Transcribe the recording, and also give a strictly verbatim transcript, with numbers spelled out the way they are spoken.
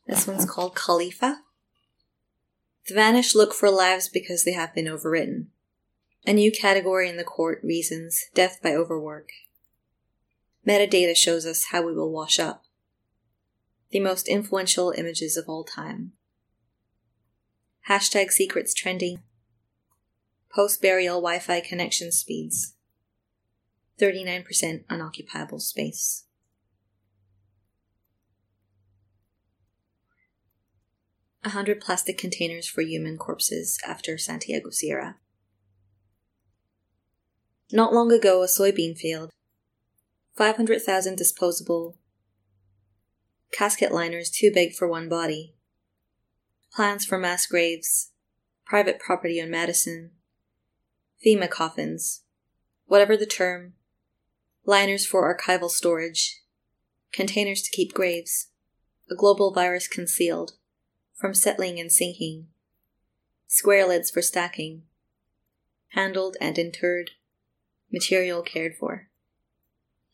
This one's called Khalifa. The vanished look for lives because they have been overwritten. A new category in the court reasons death by overwork. Metadata shows us how we will wash up. The most influential images of all time. Hashtag secrets trending. Post-burial Wi-Fi connection speeds. thirty-nine percent unoccupiable space. A hundred plastic containers for human corpses after Santiago Sierra. Not long ago, a soybean field. five hundred thousand disposable casket liners too big for one body. Plans for mass graves. Private property on Madison. FEMA coffins. Whatever the term. Liners for archival storage. Containers to keep graves. A global virus concealed. From settling and sinking. Square lids for stacking. Handled and interred. Material cared for.